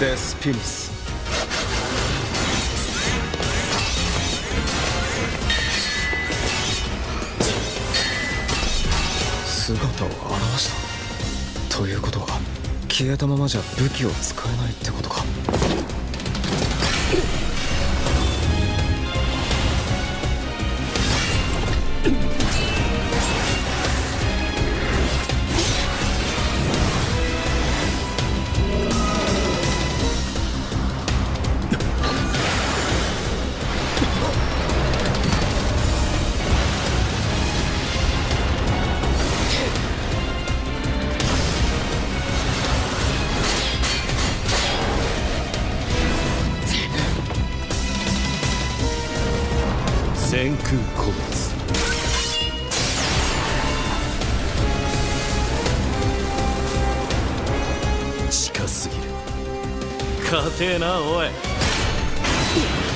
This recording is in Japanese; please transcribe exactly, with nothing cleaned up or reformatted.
デスピニス。姿を現したということは、消えたままじゃ武器を使えないってことか。 先空孤月。近すぎる。硬えなおい。